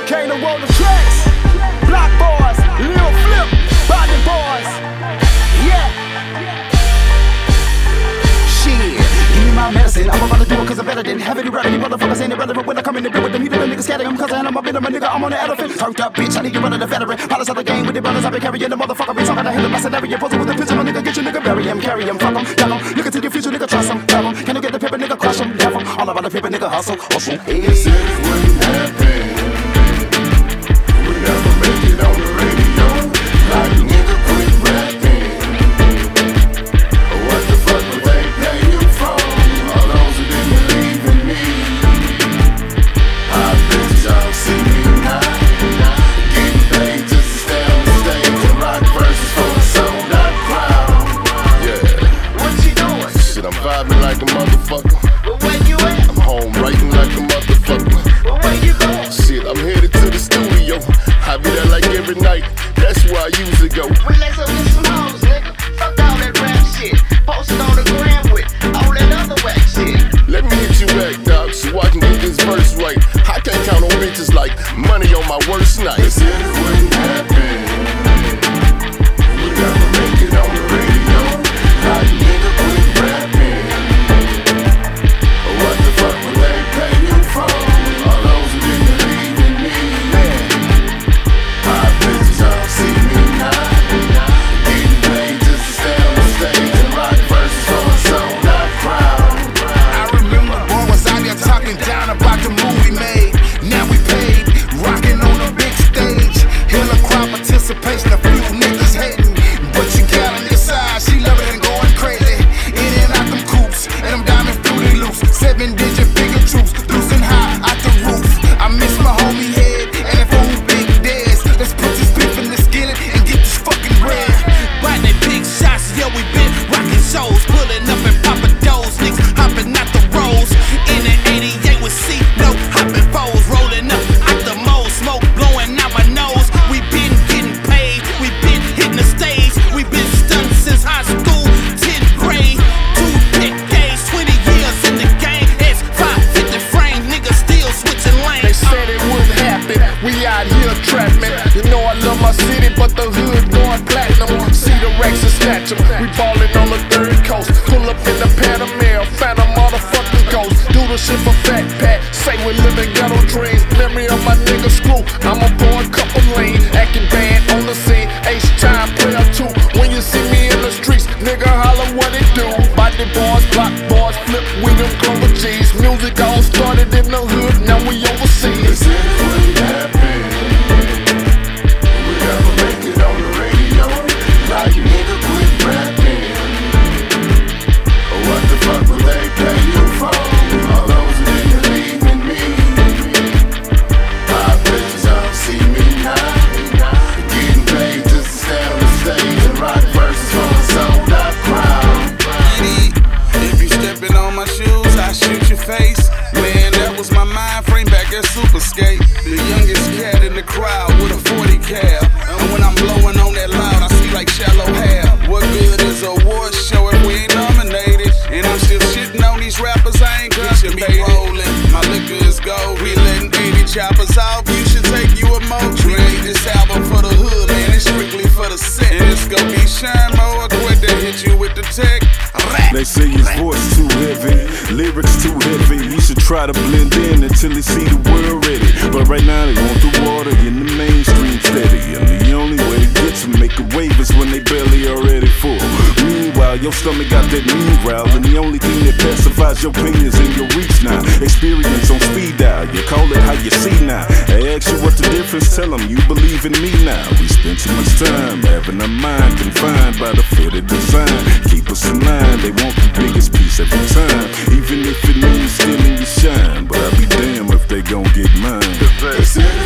came to roll the tracks. Block boys, Lil Flip, Body boys. Yeah. Shit, give me my medicine. I'm about to do it cause I'm better than having it ready. Motherfuckers ain't irrelevant when I come in the with them. Even the niggas scatter them cause I'm a bit of a nigga. I'm on the elephant. Turned up bitch, I need to run to the veteran. Polish out the game with the brothers. I've been carrying the motherfucker. Bitch, I'm gonna hit the mercenary. Posing with a picture, my nigga. Get your nigga, bury him, carry him, fuck him, tell him. Look into the future, nigga, trust him, tell him. Can you get the paper, nigga, crush him, devil. All about the paper, nigga, hustle. Hey. They said it wouldn't happen. We never make it on the radio. Like nigga quit rapping. What the fuck would they pay you for? All those who didn't believe in me. I bet y'all see me now. Getting paid just to stay on the stage and rock verses for a sold out crowd. Yeah. What you doing? Shit, I'm vibing like a motherfucker. Well, where you at? I'm home writing like a motherfucker. Well, where you going? Shit, I'm headed to the studio. I be there like every night. That's where I usually go. Well, let's go get some hoes, nigga. Fuck all that rap shit. Post it on the gram with all that other whack shit. Let me hit you back, dog, so I can get this verse right. I can't count on bitches like money on my worst night. They said it wouldn't happen. We never make it on the radio. Like nigga quit rapping. What the fuck would they pay you for? All those who didn't believe in me. I bet y'all see me now. Getting paid just to stay on the stage and rock verses for a sold out crowd. I remember boy was out there talking down about the move we made. Now we paid, rocking on the big stage. Hella crowd participation, a few niggas hating. But you got on this side, she love it and going crazy. In and out them coops, and them diamond fruity loops. 7-digit bigger troops, loose and high out the roof. I miss my homie head, and if old big dares. Let's put this beef in the skillet and get this fucking bread. Biting they big shots, yeah, we been rocking shows. Pulling up and popping doors, niggas hopping out the rolls. In an 88 with C, no hopping foes. Rolling up out the mold, smoke blowing out my nose. We been getting paid, we been hitting the stage. We been stunned since high school, 10th grade. 2 decades, 20 years in the game. It's 550 frame, niggas still switching They lanes. said it wouldn't happen. We out here trapping. You know I love my city, but the hood going platinum. See the racks and snatch 'em. We ballin' on the third coast. Pull up in the Panamera, find a motherfucking ghost. Do the shit for Fat Pat. Say we living ghetto dreams. Memory of my nigga Screw. I'm a boy, couple lean. Acting bad on the scene. H-time player 2. When you see me in the streets, nigga holler what it do. Body boys, block boys, flip with them Clover G's. Music all started in the hood, now we overseas. They said it wouldn't happen. We never make it on the radio. Like nigga quit rapping. What the fuck would they pay you for? All those who didn't believe in me. I bet y'all see me now. Getting paid just to stand on the stage and rock verses for a sold out crowd. If you stepping on my shoes, I shoot your face. Man, that was my mind frame back at Super Skate. The youngest cat in the crowd with a 40 cal. And when I'm blowing on that loud, I see like shallow hair. What good is a award show if we ain't nominated? And I'm still shitting on these rappers, I ain't constipated. Rolling, my liquor is gold. We letting 80 choppers off. You should take you a mo. Create this album for the hood, man. It's strictly for the set. And it's gonna be shine more quick to hit you with the tech. They say his voice too heavy, lyrics too heavy. He should try to blend in until he see the world ready. But right now they want the water in the mainstream steady. And the only way to get to make a wave is when they belly already full. Meanwhile, your stomach got that mean growl. And the only thing that pacifies your pain is in your reach now. Experience on speed dial, you call it how you see now. I ask you what the difference, tell them you believe in me now. We spend too much time having our mind confined by the fitted design. Keep us in line, they want the biggest piece every time. Even if it means stealing your shine. But I'll be damned if they gon' get mine. They said